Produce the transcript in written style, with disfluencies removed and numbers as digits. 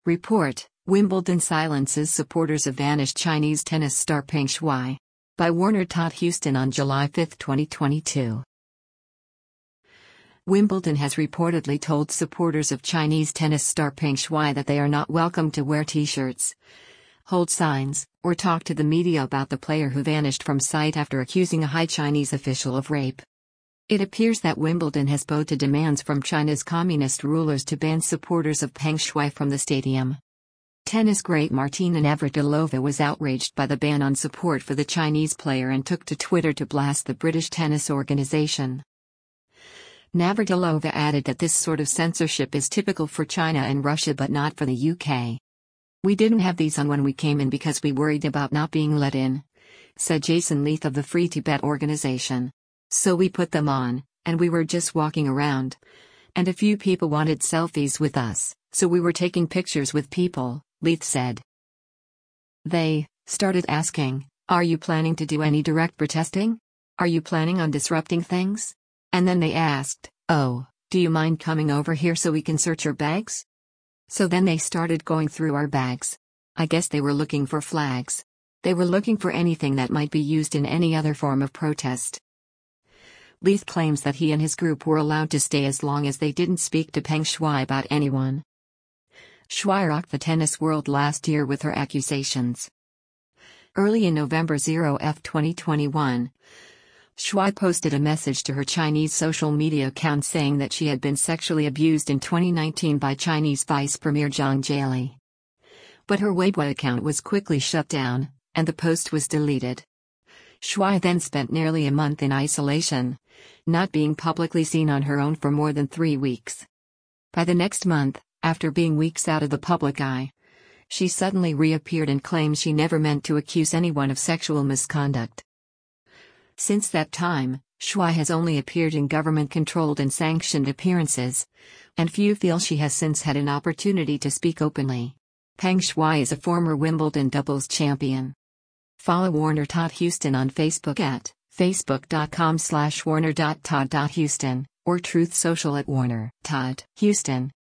Report: Wimbledon silences supporters of vanished Chinese tennis star Peng Shuai. By Warner Todd Houston on July 5, 2022. Wimbledon has reportedly told supporters of Chinese tennis star Peng Shuai that they are not welcome to wear t-shirts, hold signs, or talk to the media about the player who vanished from sight after accusing a high Chinese official of rape. It appears that Wimbledon has bowed to demands from China's communist rulers to ban supporters of Peng Shuai from the stadium. Tennis great Martina Navratilova was outraged by the ban on support for the Chinese player and took to Twitter to blast the British tennis organization. Navratilova added that this sort of censorship is typical for China and Russia but not for the UK. "We didn't have these on when we came in because we worried about not being let in," said Jason Leith of the Free Tibet organization. "So we put them on, and we were just walking around. And a few people wanted selfies with us, so we were taking pictures with people," Leith said. "They started asking, 'Are you planning to do any direct protesting? Are you planning on disrupting things?' And then they asked, 'Oh, do you mind coming over here so we can search your bags?' So then they started going through our bags. I guess they were looking for flags. They were looking for anything that might be used in any other form of protest." Leith claims that he and his group were allowed to stay as long as they didn't speak to Peng Shuai about anyone. Shuai rocked the tennis world last year with her accusations. Early in November 2021, Shuai posted a message to her Chinese social media account saying that she had been sexually abused in 2019 by Chinese Vice Premier Zhang Jiali. But her Weibo account was quickly shut down, and the post was deleted. Shuai then spent nearly a month in isolation, not being publicly seen on her own for more than 3 weeks. By the next month, after being weeks out of the public eye, she suddenly reappeared and claimed she never meant to accuse anyone of sexual misconduct. Since that time, Shuai has only appeared in government-controlled and sanctioned appearances, and few feel she has since had an opportunity to speak openly. Peng Shuai is a former Wimbledon doubles champion. Follow Warner Todd Houston on Facebook at facebook.com/warner.todd.houston or Truth Social at Warner Todd Houston.